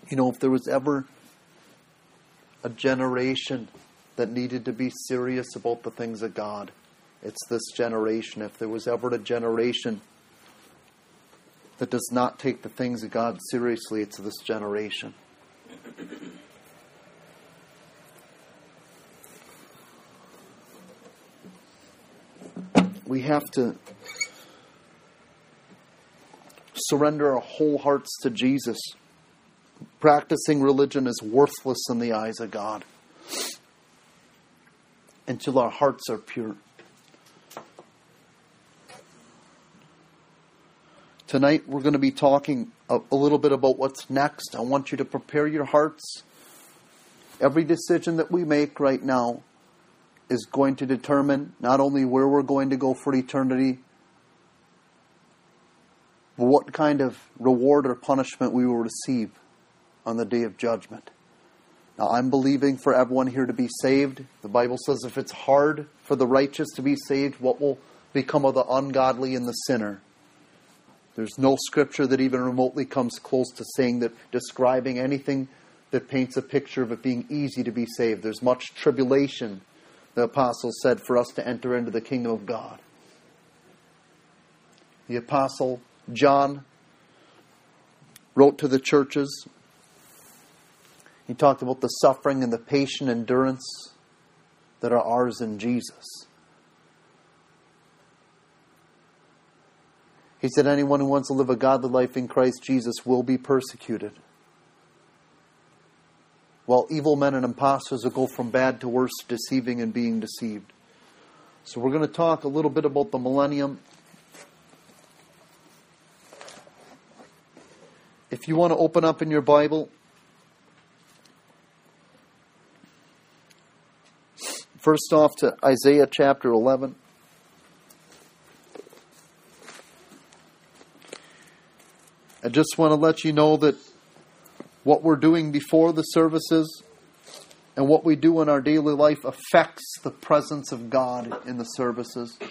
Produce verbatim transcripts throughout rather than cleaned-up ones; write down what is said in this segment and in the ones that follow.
You know, if there was ever a generation that needed to be serious about the things of God, it's this generation. If there was ever a generation that does not take the things of God seriously, it's this generation. We have to surrender our whole hearts to Jesus. Practicing religion is worthless in the eyes of God until our hearts are pure. Tonight we're going to be talking a, a little bit about what's next. I want you to prepare your hearts. Every decision that we make right now is going to determine not only where we're going to go for eternity, but what kind of reward or punishment we will receive on the day of judgment. Now, I'm believing for everyone here to be saved. The Bible says if it's hard for the righteous to be saved, what will become of the ungodly and the sinner? There's no scripture that even remotely comes close to saying that, describing anything that paints a picture of it being easy to be saved. There's much tribulation, the apostle said, for us to enter into the kingdom of God. The apostle John wrote to the churches. He talked about the suffering and the patient endurance that are ours in Jesus. He said anyone who wants to live a godly life in Christ Jesus will be persecuted. While evil men and impostors will go from bad to worse, deceiving and being deceived. So we're going to talk a little bit about the millennium. If you want to open up in your Bible, first off to Isaiah chapter eleven. I just want to let you know that what we're doing before the services and what we do in our daily life affects the presence of God in the services.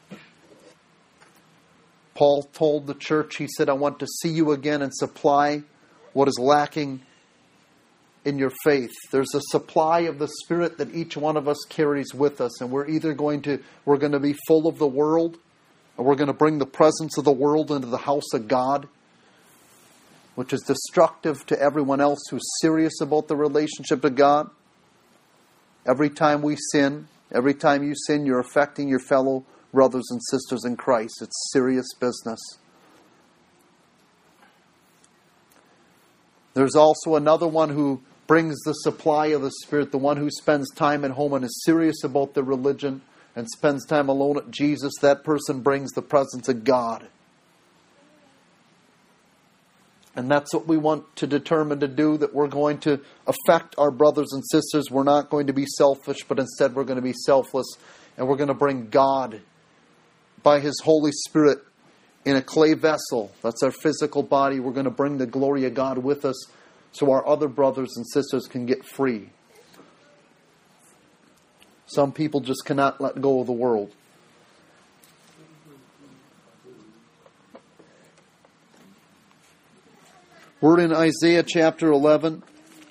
Paul told the church, he said, I want to see you again and supply what is lacking in your faith. There's a supply of the Spirit that each one of us carries with us, and we're either going to, we're going to be full of the world, or we're going to bring the presence of the world into the house of God, which is destructive to everyone else who's serious about the relationship to God. Every time we sin, every time you sin, you're affecting your fellow brothers and sisters in Christ. It's serious business. There's also another one who brings the supply of the Spirit, the one who spends time at home and is serious about their religion and spends time alone at Jesus. That person brings the presence of God. And that's what we want to determine to do, that we're going to affect our brothers and sisters. We're not going to be selfish, but instead we're going to be selfless. And we're going to bring God by His Holy Spirit in a clay vessel. That's our physical body. We're going to bring the glory of God with us so our other brothers and sisters can get free. Some people just cannot let go of the world. We're in Isaiah chapter eleven.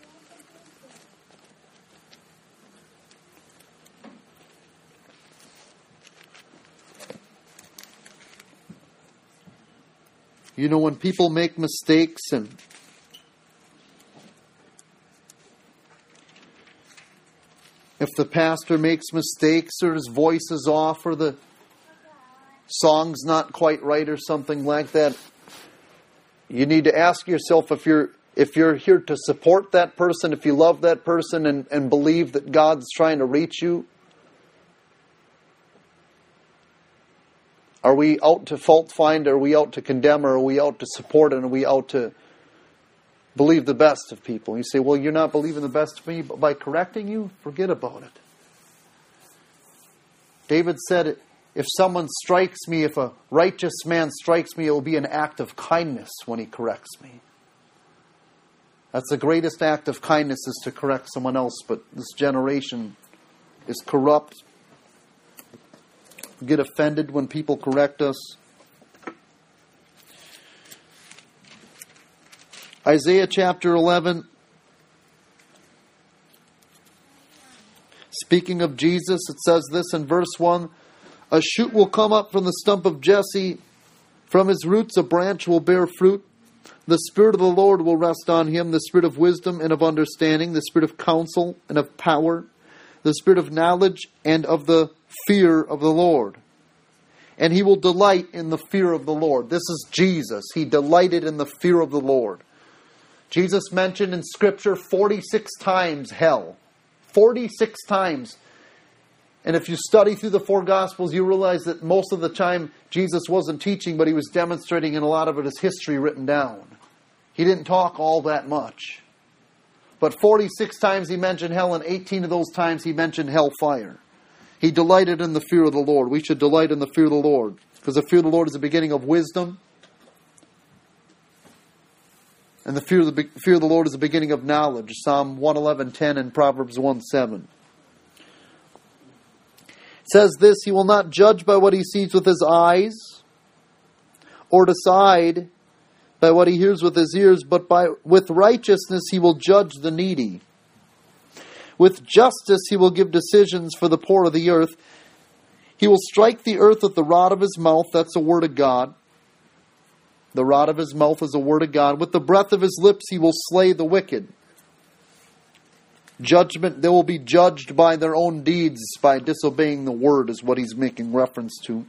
You know, when people make mistakes and if the pastor makes mistakes or his voice is off or the song's not quite right or something like that, you need to ask yourself if you're if you're here to support that person, if you love that person and, and believe that God's trying to reach you. Are we out to fault find? Are we out to condemn? Or are we out to support? And are we out to believe the best of people? You say, well, you're not believing the best of me, but by correcting you, forget about it. David said, if someone strikes me, if a righteous man strikes me, it will be an act of kindness when he corrects me. That's the greatest act of kindness, is to correct someone else. But this generation is corrupt. We get offended when people correct us. Isaiah chapter eleven. Speaking of Jesus, it says this in verse one. A shoot will come up from the stump of Jesse. From his roots a branch will bear fruit. The Spirit of the Lord will rest on him, the Spirit of wisdom and of understanding, the Spirit of counsel and of power, the Spirit of knowledge and of the fear of the Lord. And he will delight in the fear of the Lord. This is Jesus. He delighted in the fear of the Lord. Jesus mentioned in Scripture forty-six times hell. forty-six times. And if you study through the four Gospels, you realize that most of the time Jesus wasn't teaching, but he was demonstrating, and a lot of it is history written down. He didn't talk all that much. But forty-six times he mentioned hell, and eighteen of those times he mentioned hellfire. He delighted in the fear of the Lord. We should delight in the fear of the Lord, because the fear of the Lord is the beginning of wisdom. And the fear of the fear of the Lord is the beginning of knowledge. Psalm one eleven ten and Proverbs one seven. It says this, he will not judge by what he sees with his eyes, or decide by what he hears with his ears, but by with righteousness he will judge the needy. With justice he will give decisions for the poor of the earth. He will strike the earth with the rod of his mouth. That's a word of God. The rod of his mouth is a word of God. With the breath of his lips he will slay the wicked. Judgment, they will be judged by their own deeds, by disobeying the word, is what he's making reference to.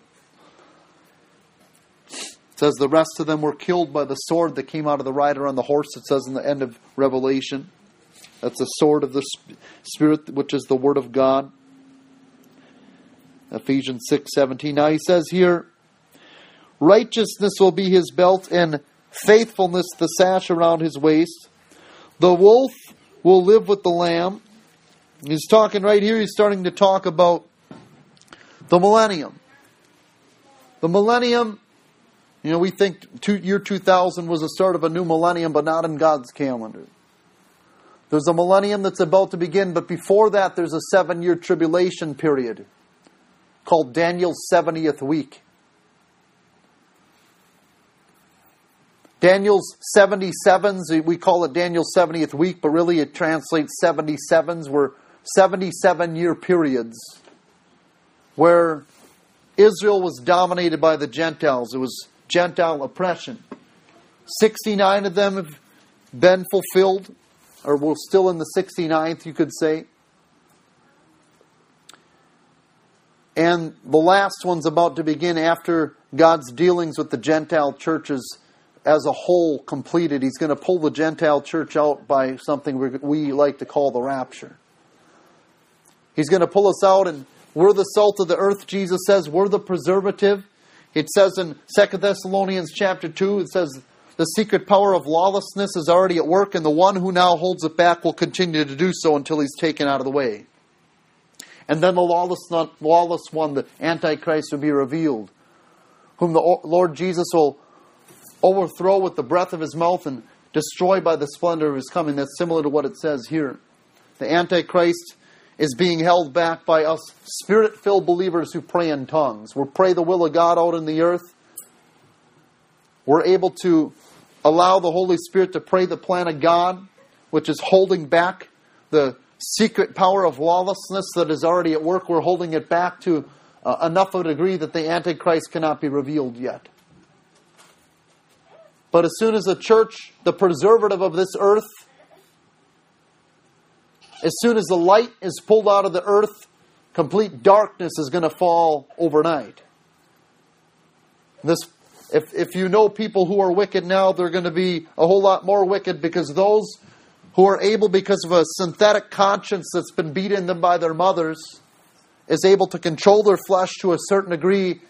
It says the rest of them were killed by the sword that came out of the rider on the horse. It says in the end of Revelation. That's the sword of the Spirit, which is the word of God. Ephesians six seventeen. Now he says here, righteousness will be his belt, and faithfulness the sash around his waist. The wolf will live with the lamb. He's talking right here, he's starting to talk about the millennium. The millennium, you know, we think two, year two thousand was the start of a new millennium, but not in God's calendar. There's a millennium that's about to begin, but before that there's a seven-year tribulation period called Daniel's seventieth week. Daniel's seventy-sevens, we call it Daniel's seventieth week, but really it translates seventy-sevens, were seventy-seven-year periods where Israel was dominated by the Gentiles. It was Gentile oppression. sixty-nine of them have been fulfilled, or we're still in the sixty-ninth, you could say. And the last one's about to begin after God's dealings with the Gentile churches as a whole completed. He's going to pull the Gentile church out by something we, we like to call the rapture. He's going to pull us out, and we're the salt of the earth, Jesus says. We're the preservative. It says in Second Thessalonians chapter two, it says, the secret power of lawlessness is already at work, and the one who now holds it back will continue to do so until he's taken out of the way. And then the lawless, lawless one, the Antichrist, will be revealed, whom the Lord Jesus will overthrow with the breath of his mouth and destroy by the splendor of his coming. That's similar to what it says here. The Antichrist is being held back by us Spirit-filled believers who pray in tongues. We pray the will of God out in the earth. We're able to allow the Holy Spirit to pray the plan of God, which is holding back the secret power of lawlessness that is already at work. We're holding it back to uh, enough of a degree that the Antichrist cannot be revealed yet. But as soon as the church, the preservative of this earth, as soon as the light is pulled out of the earth, complete darkness is going to fall overnight. This, if, if you know people who are wicked now, they're going to be a whole lot more wicked, because those who are able, because of a synthetic conscience that's been beat in them by their mothers, is able to control their flesh to a certain degree.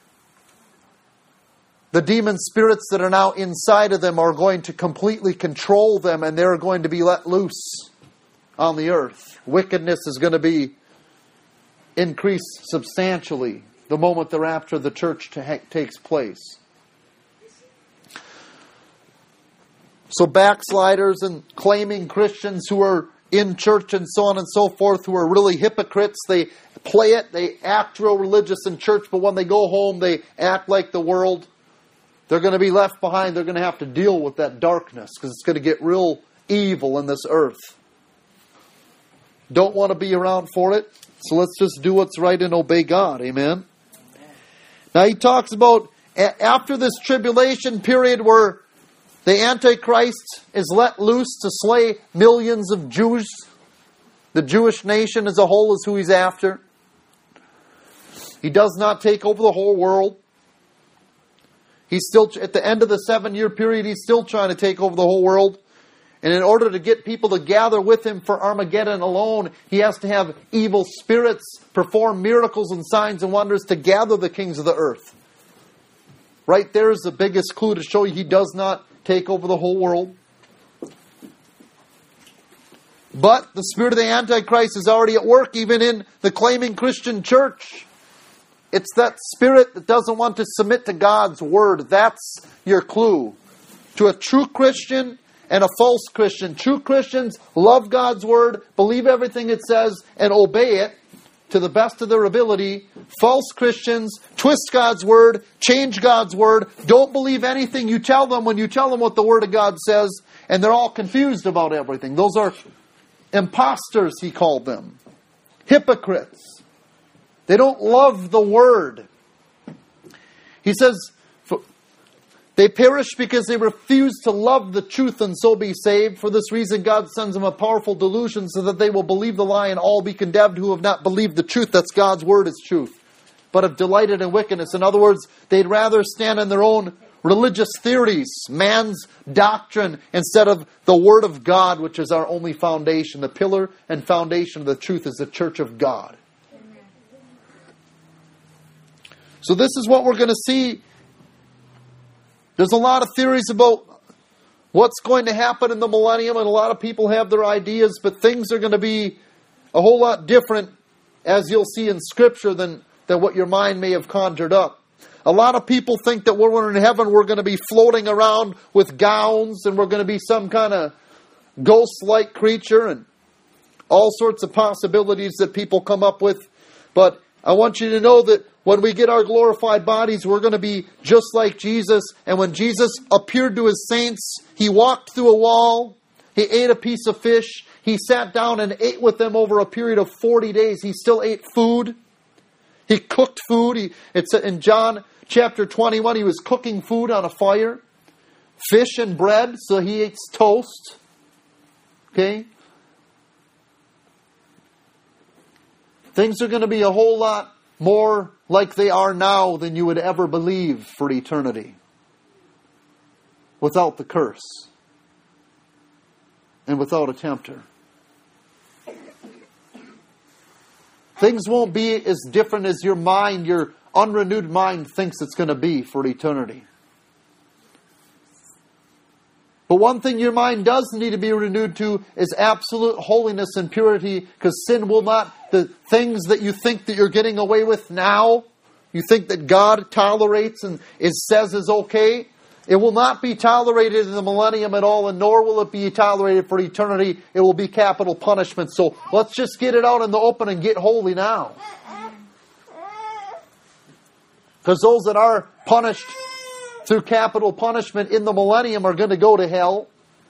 The demon spirits that are now inside of them are going to completely control them, and they're going to be let loose on the earth. Wickedness is going to be increased substantially the moment the rapture of the church ta- takes place. So backsliders and claiming Christians who are in church and so on and so forth, who are really hypocrites, they play it, they act real religious in church, but when they go home they act like the world. They're going to be left behind. They're going to have to deal with that darkness because it's going to get real evil in this earth. Don't want to be around for it. So let's just do what's right and obey God. Amen. Now he talks about after this tribulation period where the Antichrist is let loose to slay millions of Jews. The Jewish nation as a whole is who he's after. He does not take over the whole world. He's still, at the end of the seven-year period, he's still trying to take over the whole world. And in order to get people to gather with him for Armageddon alone, he has to have evil spirits perform miracles and signs and wonders to gather the kings of the earth. Right there is the biggest clue to show you he does not take over the whole world. But the spirit of the Antichrist is already at work even in the claiming Christian church. It's that spirit that doesn't want to submit to God's word. That's your clue. To a true Christian and a false Christian. True Christians love God's word, believe everything it says, and obey it to the best of their ability. False Christians twist God's word, change God's word, don't believe anything you tell them when you tell them what the word of God says, and they're all confused about everything. Those are imposters, he called them. Hypocrites. They don't love the word. He says, they perish because they refuse to love the truth and so be saved. For this reason, God sends them a powerful delusion so that they will believe the lie and all be condemned who have not believed the truth. That's God's word is truth. But have delighted in wickedness. In other words, they'd rather stand on their own religious theories, man's doctrine, instead of the word of God, which is our only foundation. The pillar and foundation of the truth is the church of God. So this is what we're going to see. There's a lot of theories about what's going to happen in the millennium, and a lot of people have their ideas, but things are going to be a whole lot different, as you'll see in Scripture, than, than what your mind may have conjured up. A lot of people think that when we're in heaven, we're going to be floating around with gowns, and we're going to be some kind of ghost-like creature, and all sorts of possibilities that people come up with. But I want you to know that when we get our glorified bodies, we're going to be just like Jesus. And when Jesus appeared to his saints, he walked through a wall. He ate a piece of fish. He sat down and ate with them over a period of forty days. He still ate food. He cooked food. He, it's in John chapter twenty-one, he was cooking food on a fire. Fish and bread, so he eats toast. Okay? Things are going to be a whole lot more like they are now than you would ever believe for eternity. Without the curse. And without a tempter. Things won't be as different as your mind, your unrenewed mind thinks it's going to be for eternity. But one thing your mind does need to be renewed to is absolute holiness and purity, because sin will not, the things that you think that you're getting away with now, you think that God tolerates and is, says is okay, it will not be tolerated in the millennium at all, and nor will it be tolerated for eternity. It will be capital punishment. So let's just get it out in the open and get holy now. Because those that are punished through capital punishment in the millennium are going to go to hell.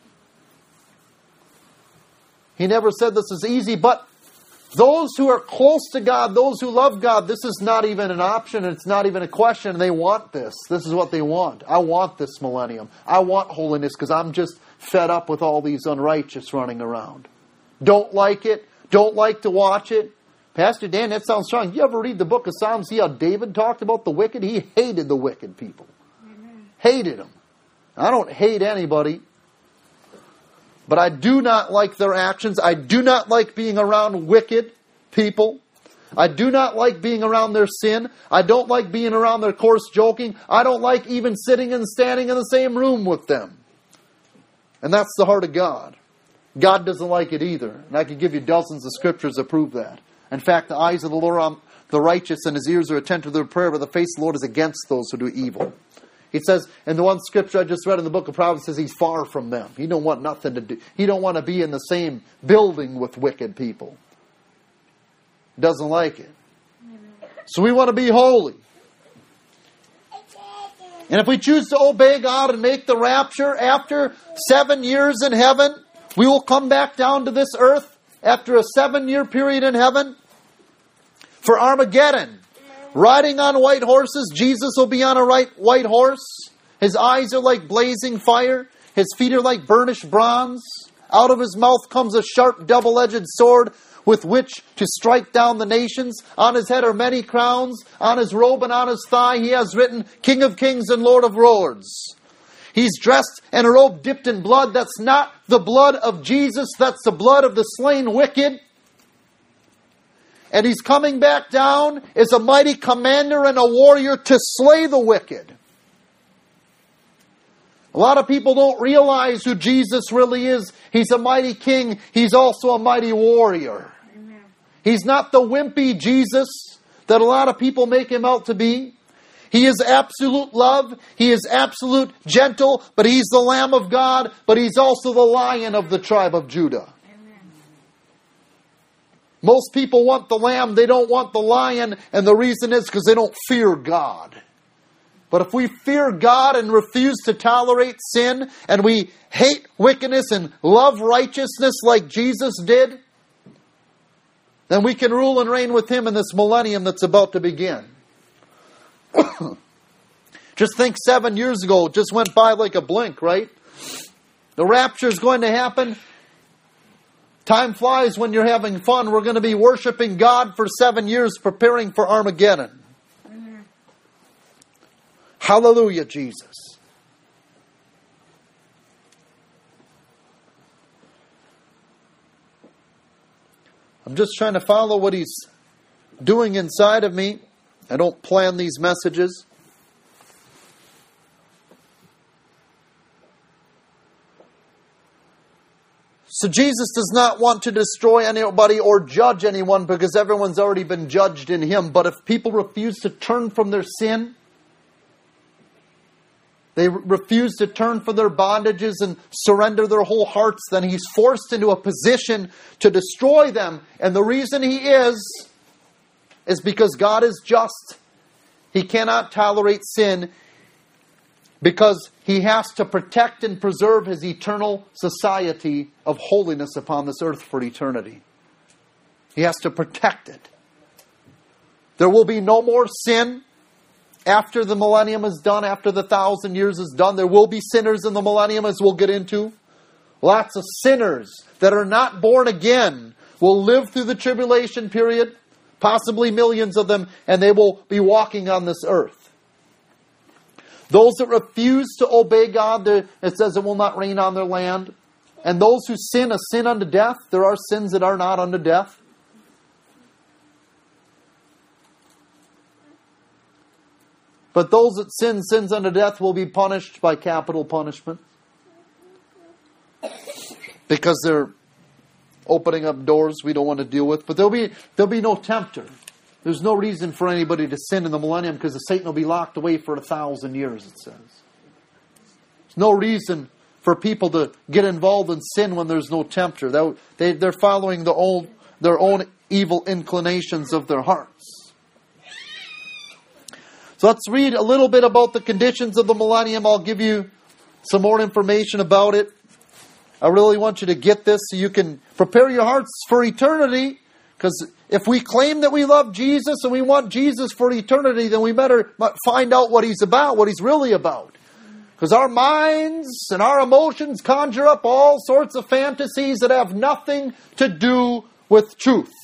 He never said this is easy, but those who are close to God, those who love God, this is not even an option. It's not even a question. They want this. This is what they want. I want this millennium. I want holiness because I'm just fed up with all these unrighteous running around. Don't like it. Don't like to watch it. Pastor Dan, that sounds strong. You ever read the book of Psalms? See how David talked about the wicked? He hated the wicked people. Amen. Hated them. I don't hate anybody. But I do not like their actions. I do not like being around wicked people. I do not like being around their sin. I don't like being around their coarse joking. I don't like even sitting and standing in the same room with them. And that's the heart of God. God doesn't like it either. And I could give you dozens of scriptures that prove that. In fact, the eyes of the Lord are the righteous, and his ears are attentive to their prayer, but the face of the Lord is against those who do evil. He says, in the one scripture I just read in the book of Proverbs, says he's far from them. He don't want nothing to do. He don't want to be in the same building with wicked people. Doesn't like it. So we want to be holy. And if we choose to obey God and make the rapture after seven years in heaven, we will come back down to this earth after a seven-year period in heaven for Armageddon. Riding on white horses, Jesus will be on a right, white horse. His eyes are like blazing fire. His feet are like burnished bronze. Out of his mouth comes a sharp double-edged sword with which to strike down the nations. On his head are many crowns. On his robe and on his thigh he has written, King of Kings and Lord of Lords. He's dressed in a robe dipped in blood. That's not the blood of Jesus. That's the blood of the slain wicked. And he's coming back down as a mighty commander and a warrior to slay the wicked. A lot of people don't realize who Jesus really is. He's a mighty king. He's also a mighty warrior. Amen. He's not the wimpy Jesus that a lot of people make him out to be. He is absolute love. He is absolute gentle. But he's the Lamb of God. But he's also the Lion of the tribe of Judah. Amen. Most people want the lamb. They don't want the lion. And the reason is because they don't fear God. But if we fear God and refuse to tolerate sin, and we hate wickedness and love righteousness like Jesus did, then we can rule and reign with him in this millennium that's about to begin. Just think seven years ago, it just went by like a blink, right? The rapture is going to happen. Time flies when you're having fun. We're going to be worshiping God for seven years, preparing for Armageddon. Hallelujah, Jesus. I'm just trying to follow what he's doing inside of me. I don't plan these messages. So Jesus does not want to destroy anybody or judge anyone because everyone's already been judged in him. But if people refuse to turn from their sin, they refuse to turn from their bondages and surrender their whole hearts, then he's forced into a position to destroy them. And the reason he is, is because God is just. He cannot tolerate sin because he has to protect and preserve his eternal society of holiness upon this earth for eternity. He has to protect it. There will be no more sin. After the millennium is done, after the thousand years is done, there will be sinners in the millennium, as we'll get into. Lots of sinners that are not born again will live through the tribulation period, possibly millions of them, and they will be walking on this earth. Those that refuse to obey God, it says it will not rain on their land. And those who sin a sin unto death, there are sins that are not unto death. But those that sin sins unto death will be punished by capital punishment. Because they're opening up doors we don't want to deal with. But there'll be there'll be no tempter. There's no reason for anybody to sin in the millennium because Satan will be locked away for a thousand years, it says. There's no reason for people to get involved in sin when there's no tempter. They, they, they're following the old, their own evil inclinations of their hearts. So let's read a little bit about the conditions of the millennium. I'll give you some more information about it. I really want you to get this so you can prepare your hearts for eternity. Because if we claim that we love Jesus and we want Jesus for eternity, then we better find out what he's about, what he's really about. Because our minds and our emotions conjure up all sorts of fantasies that have nothing to do with truth.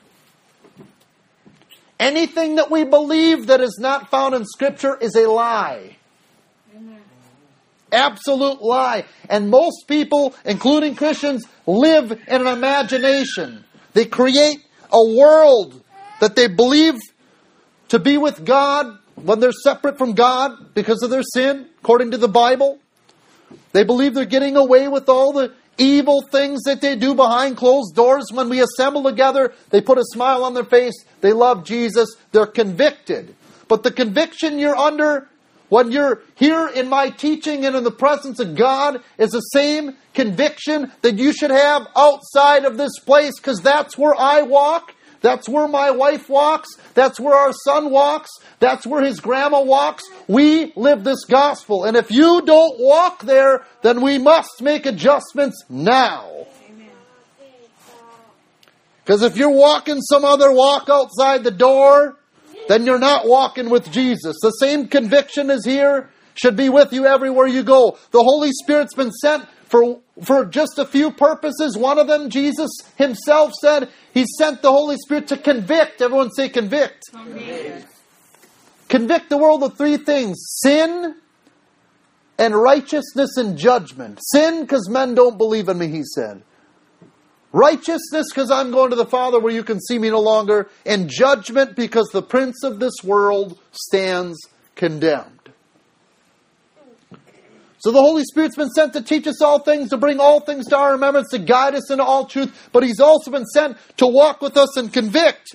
Anything that we believe that is not found in Scripture is a lie. Amen. Absolute lie. And most people, including Christians, live in an imagination. They create a world that they believe to be with God when they're separate from God because of their sin, according to the Bible. They believe they're getting away with all the evil things that they do behind closed doors. When we assemble together, they put a smile on their face. They love Jesus. They're convicted. But the conviction you're under when you're here in my teaching and in the presence of God is the same conviction that you should have outside of this place, because that's where I walk. That's where my wife walks. That's where our son walks. That's where his grandma walks. We live this gospel. And if you don't walk there, then we must make adjustments now. Because if you're walking some other walk outside the door, then you're not walking with Jesus. The same conviction is here, should be with you everywhere you go. The Holy Spirit's been sent for, for just a few purposes. One of them, Jesus himself said, he sent the Holy Spirit to convict. Everyone say convict. Convict, convict the world of three things. Sin and righteousness and judgment. Sin because men don't believe in me, he said. Righteousness because I'm going to the Father where you can see me no longer. And judgment because the prince of this world stands condemned. So the Holy Spirit's been sent to teach us all things, to bring all things to our remembrance, to guide us into all truth. But He's also been sent to walk with us and convict.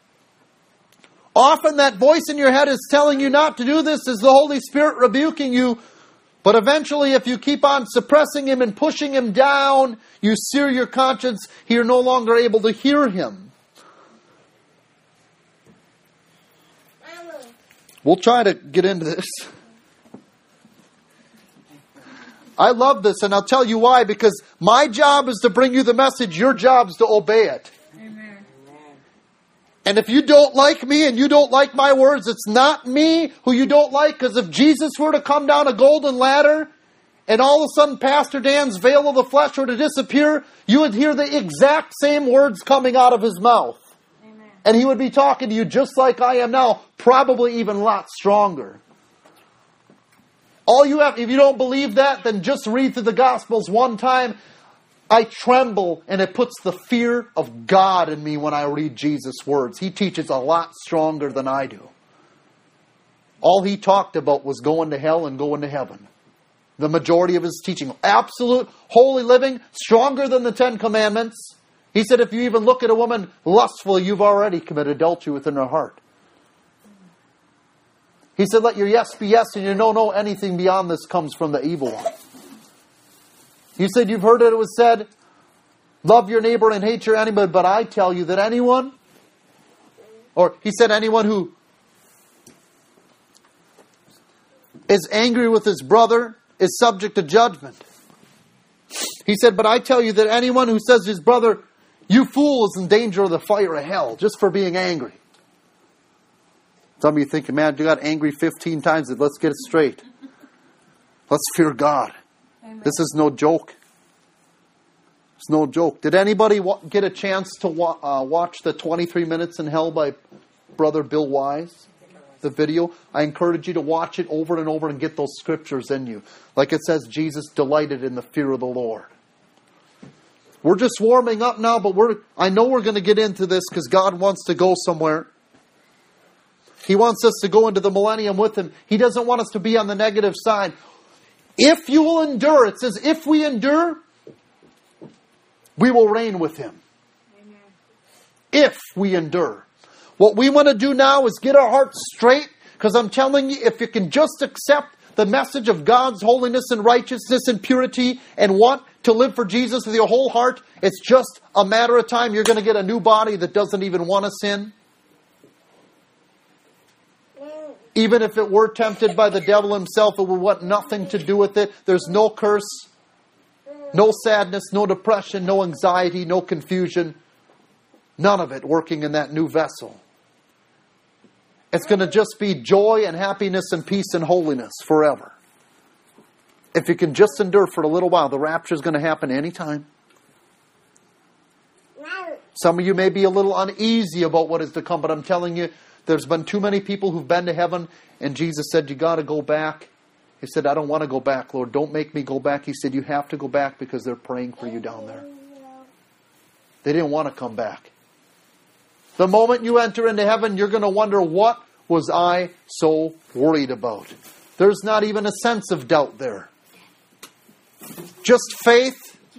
Often that voice in your head is telling you not to do this, is the Holy Spirit rebuking you. But eventually, if you keep on suppressing Him and pushing Him down, you sear your conscience, you're no longer able to hear Him. We'll try to get into this. I love this, and I'll tell you why. Because my job is to bring you the message, your job is to obey it. Amen. And if you don't like me and you don't like my words, it's not me who you don't like. Because if Jesus were to come down a golden ladder and all of a sudden Pastor Dan's veil of the flesh were to disappear, you would hear the exact same words coming out of his mouth. Amen. And he would be talking to you just like I am now, probably even a lot stronger. All you have, if you don't believe that, then just read through the Gospels one time. I tremble, and it puts the fear of God in me when I read Jesus' words. He teaches a lot stronger than I do. All he talked about was going to hell and going to heaven. The majority of his teaching. Absolute holy living, stronger than the Ten Commandments. He said if you even look at a woman lustfully, you've already committed adultery within her heart. He said let your yes be yes and your no no. Anything beyond this comes from the evil one. You said you've heard it was said, love your neighbor and hate your enemy, but I tell you that anyone, or he said anyone who is angry with his brother is subject to judgment. He said, but I tell you that anyone who says to his brother, you fool, is in danger of the fire of hell, just for being angry. Some of you thinking, man, you got angry fifteen times. Let's get it straight. Let's fear God. Amen. This is no joke. It's no joke. Did anybody wa- get a chance to wa- uh, watch the twenty-three minutes in Hell by Brother Bill Wise? The video? I encourage you to watch it over and over and get those scriptures in you. Like it says, Jesus delighted in the fear of the Lord. We're just warming up now, but we're I know we're going to get into this because God wants to go somewhere. He wants us to go into the millennium with Him. He doesn't want us to be on the negative side. If you will endure, it says, if we endure, we will reign with Him. Amen. If we endure. What we want to do now is get our hearts straight, because I'm telling you, if you can just accept the message of God's holiness and righteousness and purity and want to live for Jesus with your whole heart, it's just a matter of time. You're going to get a new body that doesn't even want to sin. Even if it were tempted by the devil himself, it would want nothing to do with it. There's no curse, no sadness, no depression, no anxiety, no confusion. None of it working in that new vessel. It's going to just be joy and happiness and peace and holiness forever. If you can just endure for a little while, the rapture is going to happen anytime. Some of you may be a little uneasy about what is to come, but I'm telling you, there's been too many people who've been to heaven, and Jesus said, you got to go back. He said, I don't want to go back, Lord. Don't make me go back. He said, you have to go back because they're praying for you down there. They didn't want to come back. The moment you enter into heaven, you're going to wonder, what was I so worried about? There's not even a sense of doubt there. Just faith.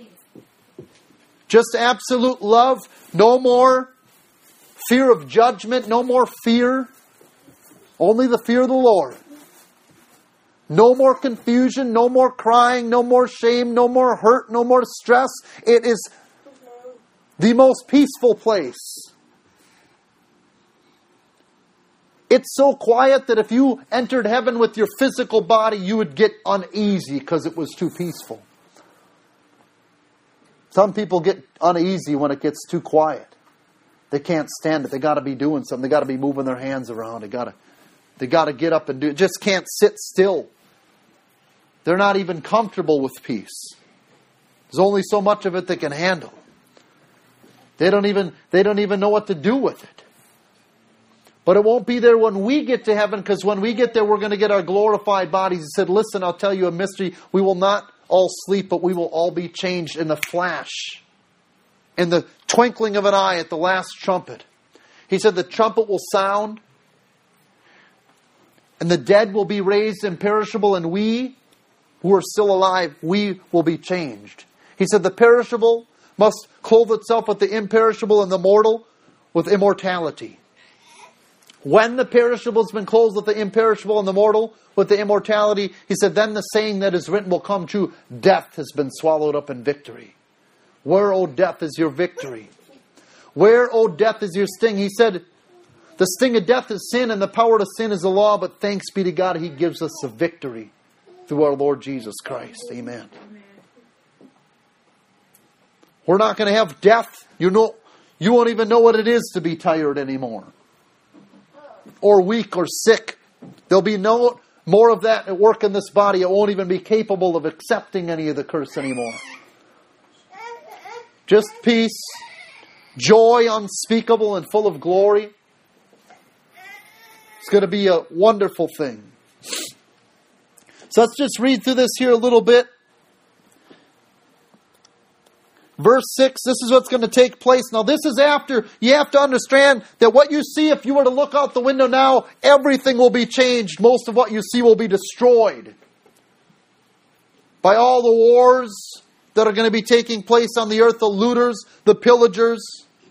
Just absolute love. No more fear of judgment, no more fear. Only the fear of the Lord. No more confusion, no more crying, no more shame, no more hurt, no more stress. It is the most peaceful place. It's so quiet that if you entered heaven with your physical body, you would get uneasy because it was too peaceful. Some people get uneasy when it gets too quiet. They can't stand it. They got to be doing something. They got to be moving their hands around. They got to, they got to get up and do it. Just can't sit still. They're not even comfortable with peace. There's only so much of it they can handle. They don't even, they don't even know what to do with it. But it won't be there when we get to heaven, because when we get there, we're going to get our glorified bodies. He said, listen, I'll tell you a mystery. We will not all sleep, but we will all be changed in the flash, in the twinkling of an eye at the last trumpet. He said the trumpet will sound, and the dead will be raised imperishable, and we who are still alive, we will be changed. He said the perishable must clothe itself with the imperishable, and the mortal with immortality. When the perishable has been clothed with the imperishable and the mortal with the immortality, he said, then the saying that is written will come true. Death has been swallowed up in victory. Where, O death, is your victory? Where, O death, is your sting? He said, the sting of death is sin, and the power of sin is the law, but thanks be to God, He gives us a victory through our Lord Jesus Christ. Amen. We're not going to have death. You know, you won't even know what it is to be tired anymore, or weak, or sick. There'll be no more of that at work in this body. It won't even be capable of accepting any of the curse anymore. Just peace, joy unspeakable and full of glory. It's going to be a wonderful thing. So let's just read through this here a little bit. Verse six, this is what's going to take place. Now this is after, you have to understand that what you see, if you were to look out the window now, everything will be changed. Most of what you see will be destroyed by all the wars that are going to be taking place on the earth, the looters, the pillagers,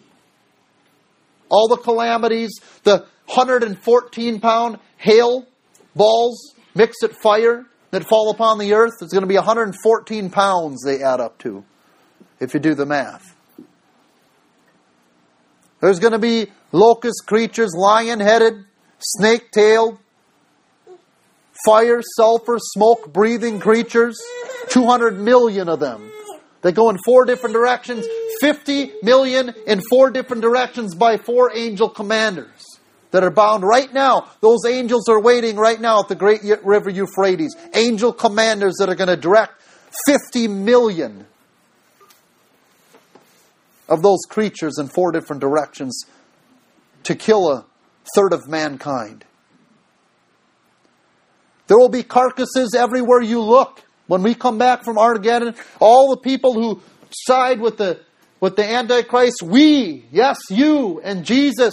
all the calamities, the one hundred fourteen pound hail balls mixed at fire that fall upon the earth. It's going to be one hundred fourteen pounds they add up to, if you do the math. There's going to be locust creatures, lion-headed, snake-tailed, fire, sulfur, smoke-breathing creatures. two hundred million of them. They go in four different directions. fifty million in four different directions by four angel commanders that are bound right now. Those angels are waiting right now at the great river Euphrates. Angel commanders that are going to direct fifty million of those creatures in four different directions to kill a third of mankind. There will be carcasses everywhere you look. When we come back from Armageddon, all the people who side with the with the Antichrist, we, yes, you and Jesus,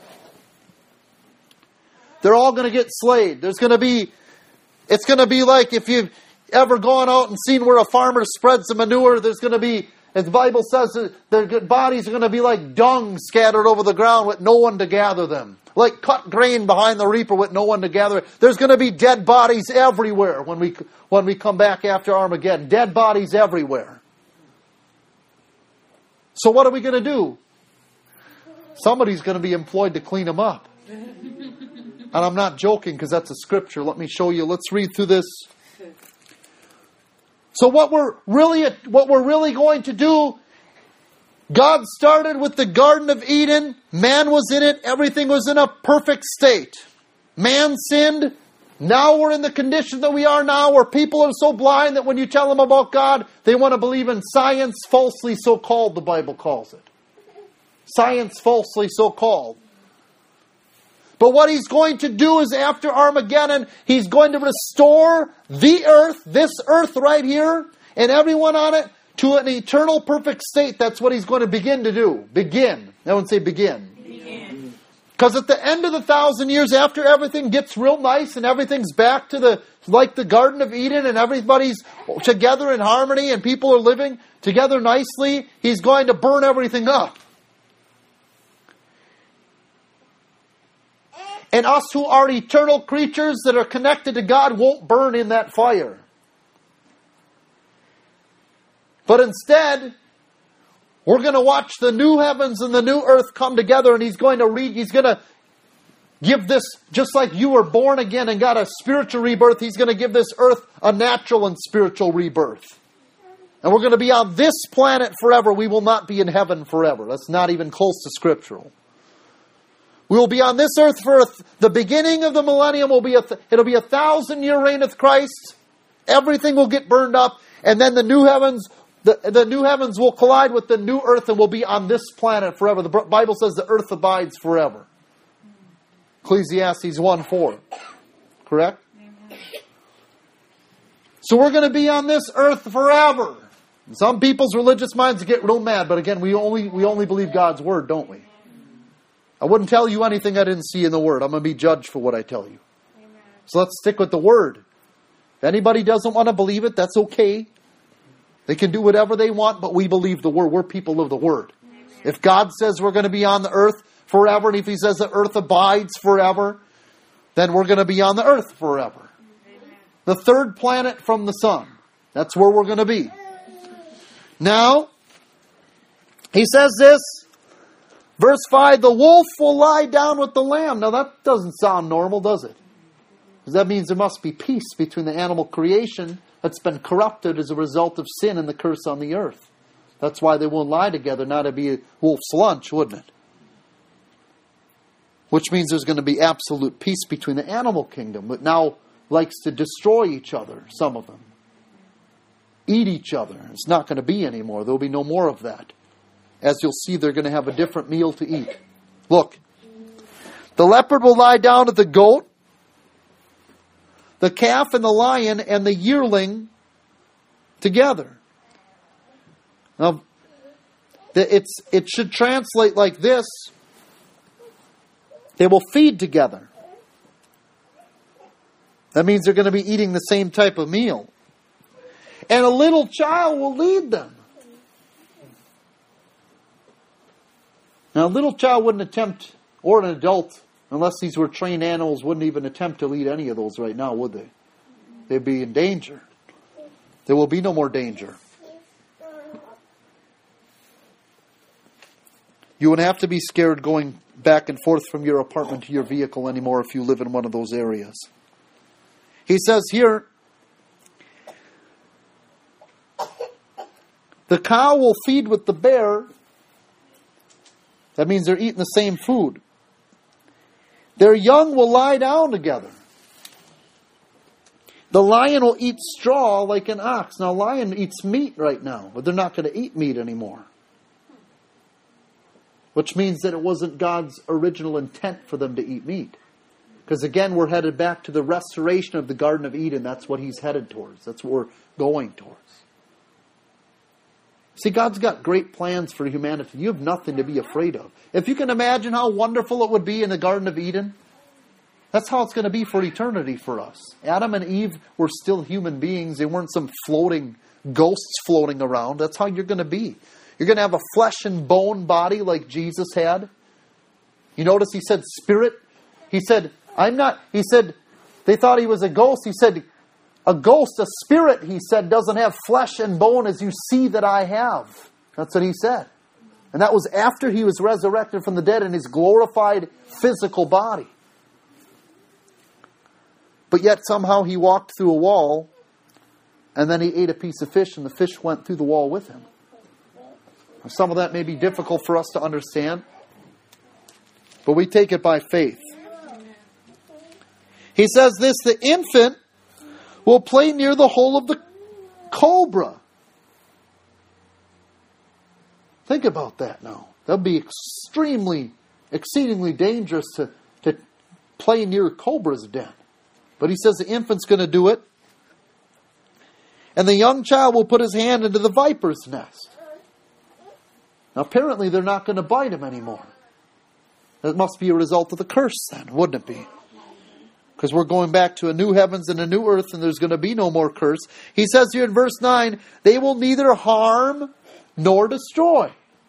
they're all going to get slayed. There's going to be, it's going to be like if you've ever gone out and seen where a farmer spreads the manure, there's going to be, as the Bible says, their bodies are going to be like dung scattered over the ground with no one to gather them. Like cut grain behind the reaper with no one to gather it. There's going to be dead bodies everywhere when we when we come back after Armageddon. Dead bodies everywhere. So what are we going to do? Somebody's going to be employed to clean them up. And I'm not joking because that's a scripture. Let me show you. Let's read through this. So what we're really what we're really going to do, God started with the Garden of Eden. Man was in it. Everything was in a perfect state. Man sinned. Now we're in the condition that we are now, where people are so blind that when you tell them about God, they want to believe in science, falsely so called, the Bible calls it. Science falsely so called. But what He's going to do is, after Armageddon, He's going to restore the earth, this earth right here, and everyone on it, to an eternal perfect state. That's what He's going to begin to do. Begin. I wouldn't say begin. Because at the end of the thousand years, after everything gets real nice and everything's back to the like the Garden of Eden and everybody's together in harmony and people are living together nicely, He's going to burn everything up. And us who are eternal creatures that are connected to God won't burn in that fire. But instead, we're going to watch the new heavens and the new earth come together, and He's going to read, He's going to give this, just like you were born again and got a spiritual rebirth, He's going to give this earth a natural and spiritual rebirth. And we're going to be on this planet forever. We will not be in heaven forever. That's not even close to scriptural. We will be on this earth for the beginning of the millennium. Will be a th- it'll be a thousand year reign of Christ. Everything will get burned up, and then the new heavens, the, the new heavens will collide with the new earth, and will be on this planet forever. The Bible says the earth abides forever. Ecclesiastes one four. Correct? Amen. So we're going to be on this earth forever. Some people's religious minds get real mad, but again, we only we only believe God's word, don't we? I wouldn't tell you anything I didn't see in the word. I'm going to be judged for what I tell you. Amen. So let's stick with the word. If anybody doesn't want to believe it, that's okay. They can do whatever they want, but we believe the word. We're people of the word. Amen. If God says we're going to be on the earth forever, and if He says the earth abides forever, then we're going to be on the earth forever. Amen. The third planet from the sun. That's where we're going to be. Now, He says this, verse five, the wolf will lie down with the lamb. Now that doesn't sound normal, does it? Because that means there must be peace between the animal creation that's been corrupted as a result of sin and the curse on the earth. That's why they won't lie together, not to be a wolf's lunch, wouldn't it? Which means there's going to be absolute peace between the animal kingdom, but now likes to destroy each other, some of them. Eat each other. It's not going to be anymore. There'll be no more of that. As you'll see, they're going to have a different meal to eat. Look. The leopard will lie down with the goat, the calf and the lion, and the yearling together. Now, it's, it should translate like this. They will feed together. That means they're going to be eating the same type of meal. And a little child will lead them. Now, a little child wouldn't attempt, or an adult, unless these were trained animals, wouldn't even attempt to lead any of those right now, would they? They'd be in danger. There will be no more danger. You wouldn't have to be scared going back and forth from your apartment to your vehicle anymore if you live in one of those areas. He says here, the cow will feed with the bear. That means they're eating the same food. Their young will lie down together. The lion will eat straw like an ox. Now, a lion eats meat right now, but they're not going to eat meat anymore. Which means that it wasn't God's original intent for them to eat meat. Because again, we're headed back to the restoration of the Garden of Eden. That's what He's headed towards. That's what we're going towards. See, God's got great plans for humanity. You have nothing to be afraid of. If you can imagine how wonderful it would be in the Garden of Eden, that's how it's going to be for eternity for us. Adam and Eve were still human beings. They weren't some floating ghosts floating around. That's how you're going to be. You're going to have a flesh and bone body like Jesus had. You notice He said spirit. He said, I'm not, He said, they thought He was a ghost. He said, a ghost, a spirit, He said, doesn't have flesh and bone as you see that I have. That's what He said. And that was after He was resurrected from the dead in His glorified physical body. But yet somehow He walked through a wall, and then He ate a piece of fish, and the fish went through the wall with Him. Some of that may be difficult for us to understand, but we take it by faith. He says this, the infant will play near the hole of the cobra. Think about that now. That would be extremely, exceedingly dangerous to, to play near a cobra's den. But He says the infant's going to do it. And the young child will put his hand into the viper's nest. Now apparently they're not going to bite him anymore. That must be a result of the curse then, wouldn't it be? Because we're going back to a new heavens and a new earth, and there's going to be no more curse. He says here in verse nine, they will neither harm nor destroy.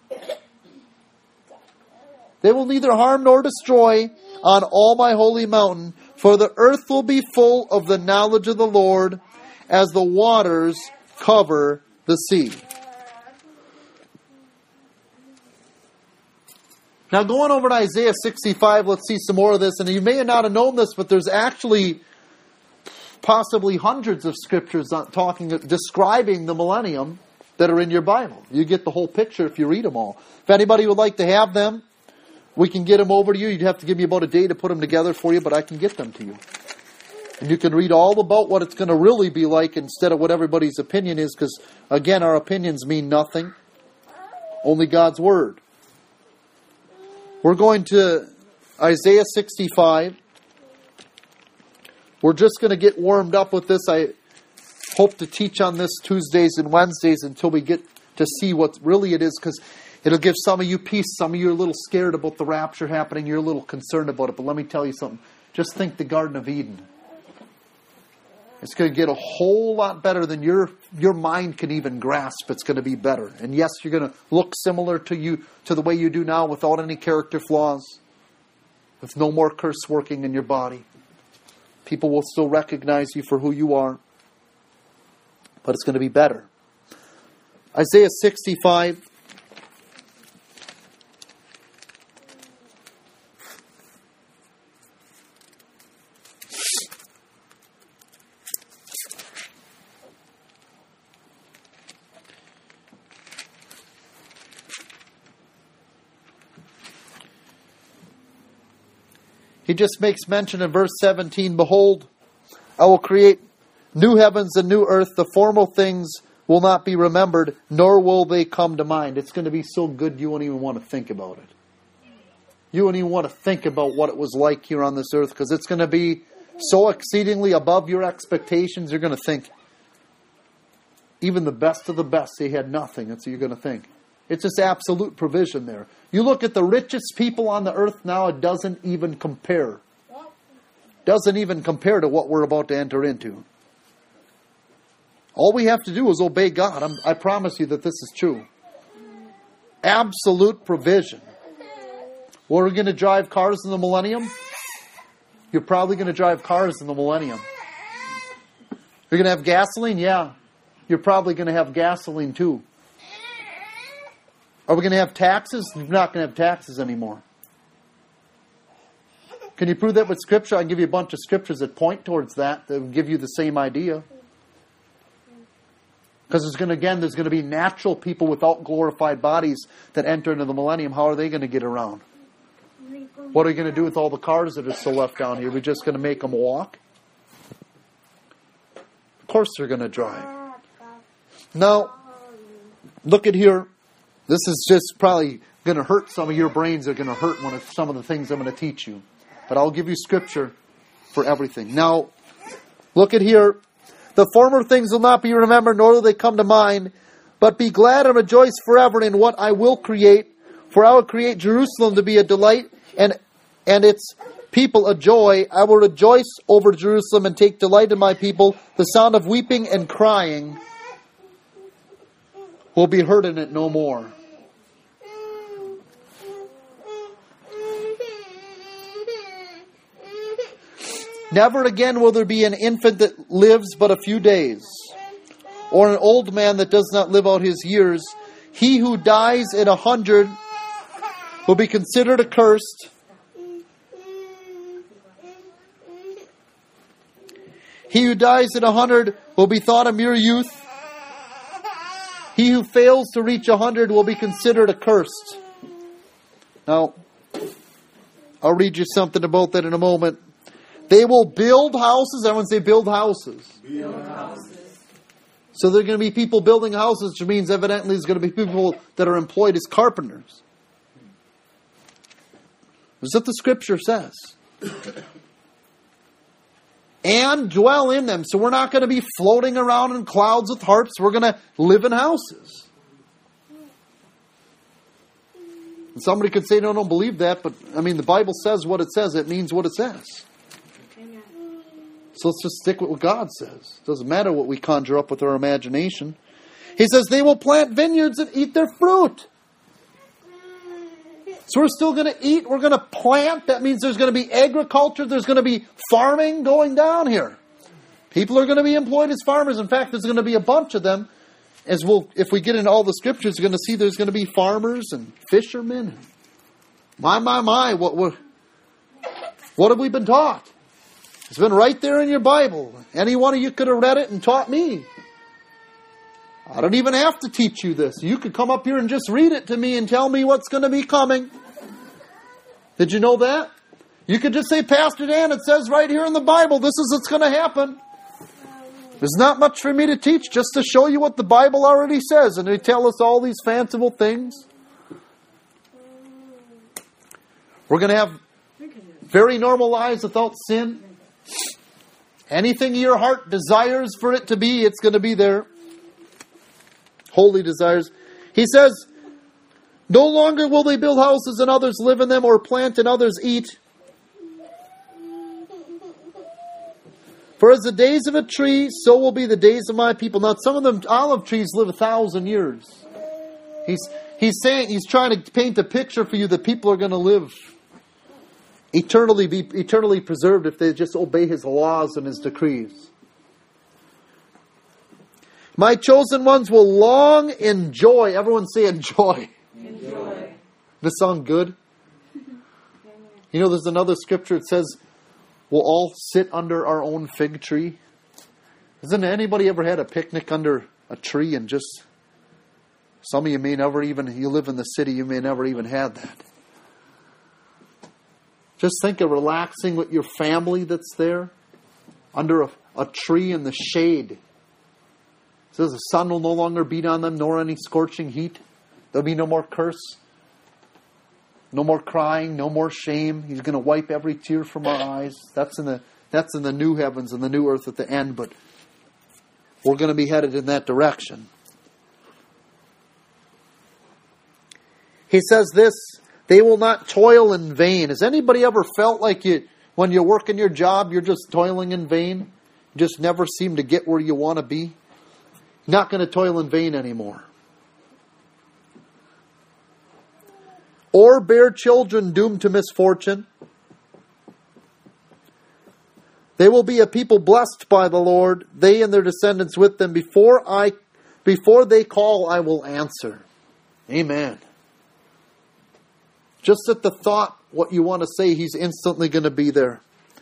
They will neither harm nor destroy on all my holy mountain, for the earth will be full of the knowledge of the Lord as the waters cover the sea. Now going over to Isaiah sixty-five, let's see some more of this. And you may not have known this, but there's actually possibly hundreds of scriptures talking, describing the millennium that are in your Bible. You get the whole picture if you read them all. If anybody would like to have them, we can get them over to you. You'd have to give me about a day to put them together for you, but I can get them to you. And you can read all about what it's going to really be like instead of what everybody's opinion is, because, again, our opinions mean nothing. Only God's Word. We're going to Isaiah sixty-five. We're just going to get warmed up with this. I hope to teach on this Tuesdays and Wednesdays until we get to see what really it is, because it'll give some of you peace. Some of you are a little scared about the rapture happening. You're a little concerned about it. But let me tell you something. Just think the Garden of Eden. It's going to get a whole lot better than your your mind can even grasp. It's going to be better. And yes, you're going to look similar to you to the way you do now without any character flaws. With no more curse working in your body. People will still recognize you for who you are. But it's going to be better. Isaiah sixty-five. He just makes mention in verse seventeen, behold, I will create new heavens and new earth. The former things will not be remembered, nor will they come to mind. It's going to be so good you won't even want to think about it. You won't even want to think about what it was like here on this earth, because it's going to be so exceedingly above your expectations, you're going to think, even the best of the best, they had nothing. That's what you're going to think. It's just absolute provision there. You look at the richest people on the earth now, it doesn't even compare. Doesn't even compare to what we're about to enter into. All we have to do is obey God. I'm, I promise you that this is true. Absolute provision. We're going to drive cars in the millennium. You're probably going to drive cars in the millennium. You're going to have gasoline? Yeah. You're probably going to have gasoline too. Are we going to have taxes? You're not going to have taxes anymore. Can you prove that with Scripture? I can give you a bunch of scriptures that point towards that, that will give you the same idea. Because there's going to, again, there's going to be natural people without glorified bodies that enter into the millennium. How are they going to get around? What are we going to do with all the cars that are still left down here? Are we just going to make them walk? Of course they're going to drive. Now, look at here. This is just probably going to hurt some of your brains. Are going to hurt one of some of the things I'm going to teach you. But I'll give you Scripture for everything. Now, look at here. The former things will not be remembered, nor will they come to mind. But be glad and rejoice forever in what I will create. For I will create Jerusalem to be a delight, and and its people a joy. I will rejoice over Jerusalem and take delight in my people. The sound of weeping and crying will be heard in it no more. Never again will there be an infant that lives but a few days, or an old man that does not live out his years. He who dies at a hundred will be considered accursed. He who dies at a hundred will be thought a mere youth. He who fails to reach a hundred will be considered accursed. Now, I'll read you something about that in a moment. They will build houses. Everyone say build houses. Build houses. So there are going to be people building houses, which means evidently there's going to be people that are employed as carpenters. That's what the Scripture says. And dwell in them. So we're not going to be floating around in clouds with harps. We're going to live in houses. And somebody could say, no, I don't believe that. But, I mean, the Bible says what it says. It means what it says. So let's just stick with what God says. It doesn't matter what we conjure up with our imagination. He says they will plant vineyards and eat their fruit. So we're still going to eat. We're going to plant. That means there's going to be agriculture. There's going to be farming going down here. People are going to be employed as farmers. In fact, there's going to be a bunch of them. As we'll, if we get into all the scriptures, you're going to see there's going to be farmers and fishermen. My, my, my, what, what, what have we been taught? It's been right there in your Bible. Any one of you could have read it and taught me. I don't even have to teach you this. You could come up here and just read it to me and tell me what's going to be coming. Did you know that? You could just say, Pastor Dan, it says right here in the Bible, this is what's going to happen. There's not much for me to teach, just to show you what the Bible already says. And they tell us all these fanciful things. We're going to have very normal lives without sin. Anything your heart desires for it to be, it's going to be there. Holy desires. He says, no longer will they build houses and others live in them, or plant and others eat. For as the days of a tree, so will be the days of my people. Now, some of them olive trees live a thousand years. He's he's saying he's trying to paint a picture for you that people are going to live eternally, be eternally preserved if they just obey His laws and His decrees. My chosen ones will long enjoy. Everyone say enjoy. Enjoy. This sound good? You know, there's another scripture that says, we'll all sit under our own fig tree. Hasn't anybody ever had a picnic under a tree and just... Some of you may never even... You live in the city, you may never even had that. Just think of relaxing with your family that's there under a, a tree in the shade. It says the sun will no longer beat on them, nor any scorching heat. There'll be no more curse. No more crying, no more shame. He's going to wipe every tear from our eyes. That's in the that's in the new heavens and the new earth at the end, but we're going to be headed in that direction. He says this, they will not toil in vain. Has anybody ever felt like you, when you're working your job, you're just toiling in vain? You just never seem to get where you want to be? Not going to toil in vain anymore. Or bear children doomed to misfortune. They will be a people blessed by the Lord, they and their descendants with them. Before I, before they call, I will answer. Amen. Just at the thought, what you want to say, He's instantly going to be there.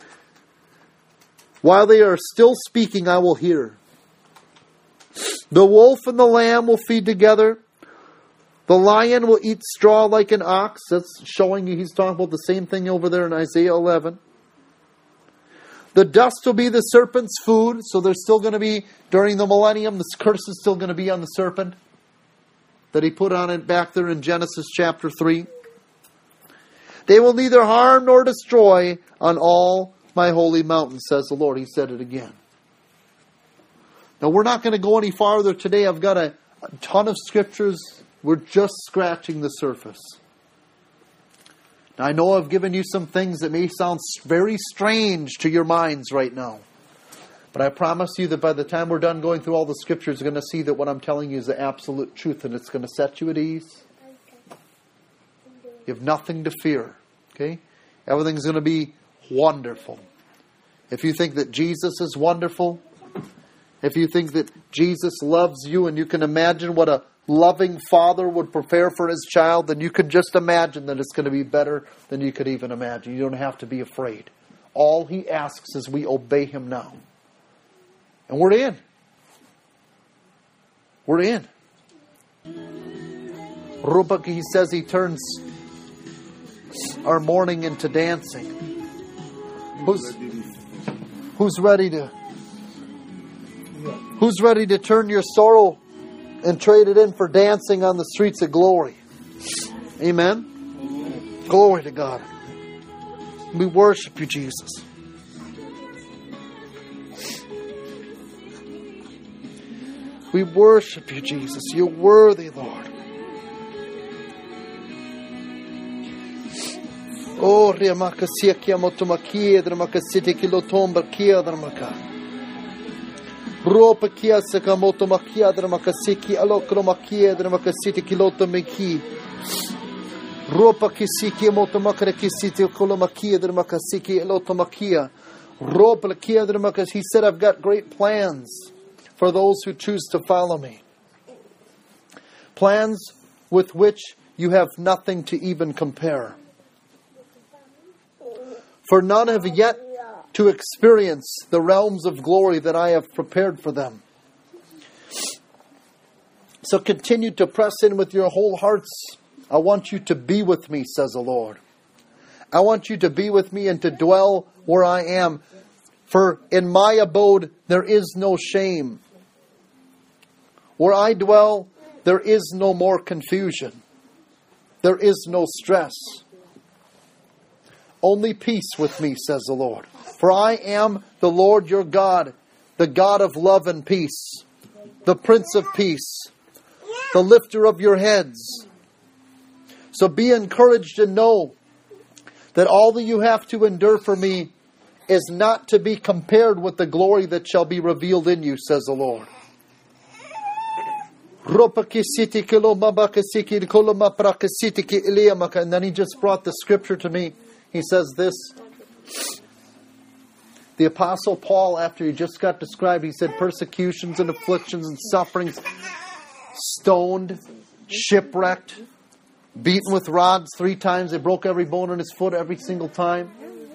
While they are still speaking, I will hear. The wolf and the lamb will feed together. The lion will eat straw like an ox. That's showing you he's talking about the same thing over there in Isaiah eleven. The dust will be the serpent's food. So there's still going to be, during the millennium, this curse is still going to be on the serpent that he put on it back there in Genesis chapter three. They will neither harm nor destroy on all my holy mountain, says the Lord. He said it again. Now we're not going to go any farther today. I've got a, a ton of scriptures. We're just scratching the surface. Now, I know I've given you some things that may sound very strange to your minds right now. But I promise you that by the time we're done going through all the scriptures, you're going to see that what I'm telling you is the absolute truth, and it's going to set you at ease. You have nothing to fear. Okay? Everything's going to be wonderful. If you think that Jesus is wonderful, if you think that Jesus loves you and you can imagine what a loving father would prepare for his child, then you can just imagine that it's going to be better than you could even imagine. You don't have to be afraid. All He asks is we obey Him now. And we're in. We're in. Rupak, He says He turns our mourning into dancing. Who's, who's ready to Who's ready to turn your sorrow and trade it in for dancing on the streets of glory? Amen? Amen. Glory to God. We worship You, Jesus. We worship You, Jesus. You're worthy, Lord. Oh, Riamakasia Kiamotomakia, Dramakasiti Kilotomba Kia Dramaka. Ropa kia sakamoto makia dramakasiki alokro makia dramakasiti kiloto meki. Ropa kisiki moto makare kisiti kolomakia dramakasiki eloto makia. Ropa kia dramakas. He said, I've got great plans for those who choose to follow me. Plans with which you have nothing to even compare. For none have yet to experience the realms of glory that I have prepared for them. So continue to press in with your whole hearts. I want you to be with me, says the Lord. I want you to be with me and to dwell where I am. For in my abode there is no shame. Where I dwell, there is no more confusion. There is no stress. Only peace with me, says the Lord. For I am the Lord your God, the God of love and peace, the Prince of Peace, the lifter of your heads. So be encouraged and know that all that you have to endure for me is not to be compared with the glory that shall be revealed in you, says the Lord. And then he just brought the scripture to me. He says this. The Apostle Paul, after he just got described, he said persecutions and afflictions and sufferings, stoned, shipwrecked, beaten with rods three times. They broke every bone in his foot every single time.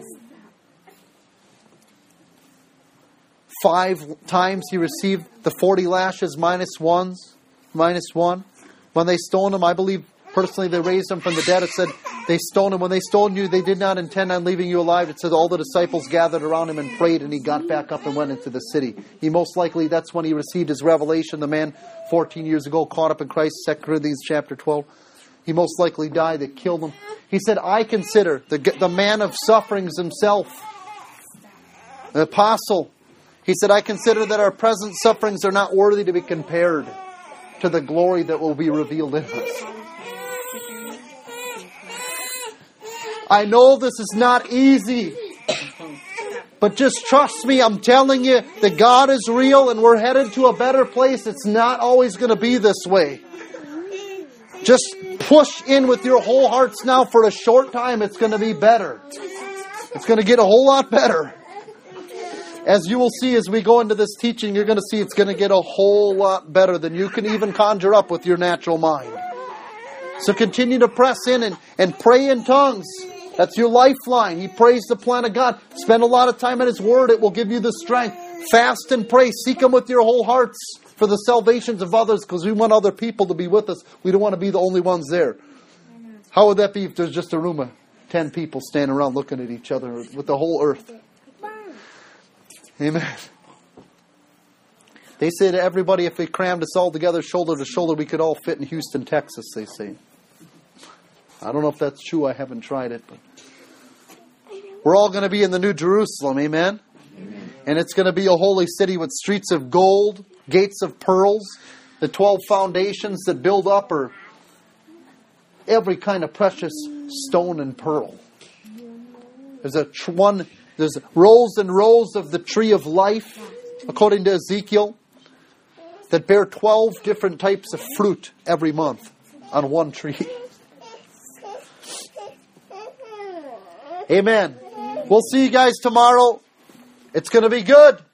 Five times he received the forty lashes minus ones, minus one. When they stoned him, I believe personally they raised him from the dead. It said they stoned him. When they stoned you, they did not intend on leaving you alive. It said all the disciples gathered around him and prayed, and he got back up and went into the city. He most likely, that's when he received his revelation. The man fourteen years ago caught up in Christ, Second Corinthians chapter twelve. He most likely died. They killed him. He said, I consider the, the man of sufferings himself, the apostle. He said, I consider that our present sufferings are not worthy to be compared to the glory that will be revealed in us. I know this is not easy, but just trust me. I'm telling you that God is real and we're headed to a better place. It's not always going to be this way. Just push in with your whole hearts now. For a short time, it's going to be better. It's going to get a whole lot better. As you will see as we go into this teaching, you're going to see it's going to get a whole lot better than you can even conjure up with your natural mind. So continue to press in and, and pray in tongues. That's your lifeline. He prays the plan of God. Spend a lot of time in His Word. It will give you the strength. Fast and pray. Seek Him with your whole hearts for the salvations of others, because we want other people to be with us. We don't want to be the only ones there. How would that be if there's just a room of ten people standing around looking at each other with the whole earth? Amen. They say to everybody, if we crammed us all together shoulder to shoulder, we could all fit in Houston, Texas, they say. I don't know if that's true. I haven't tried it. But we're all going to be in the New Jerusalem. Amen? Amen. And it's going to be a holy city with streets of gold, gates of pearls. The twelve foundations that build up are every kind of precious stone and pearl. There's a tr- one... There's rows and rows of the tree of life, according to Ezekiel, that bear twelve different types of fruit every month on one tree. Amen. We'll see you guys tomorrow. It's going to be good.